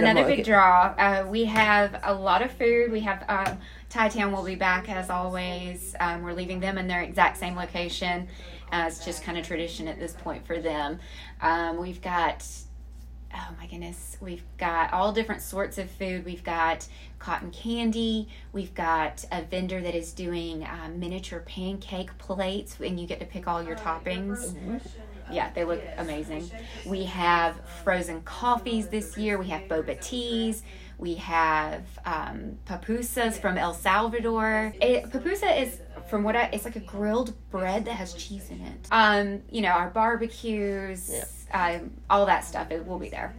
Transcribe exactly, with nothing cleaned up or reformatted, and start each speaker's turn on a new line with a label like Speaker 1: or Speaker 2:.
Speaker 1: Another big draw. Uh, we have a lot of food. We have um, Thai Town will be back as always. Um, we're leaving them in their exact same location. Uh, it's just kind of tradition at this point for them. Um, we've got, oh my goodness, we've got all different sorts of food. We've got cotton candy. We've got a vendor that is doing um, miniature pancake plates, and you get to pick all your toppings. Yeah, they look amazing. We have frozen coffees this year. We have boba teas. We have um, pupusas from El Salvador. It, pupusa is, from what I, it's like a grilled bread that has cheese in it. Um, you know, our barbecues, yeah. um, all that stuff, it will be there.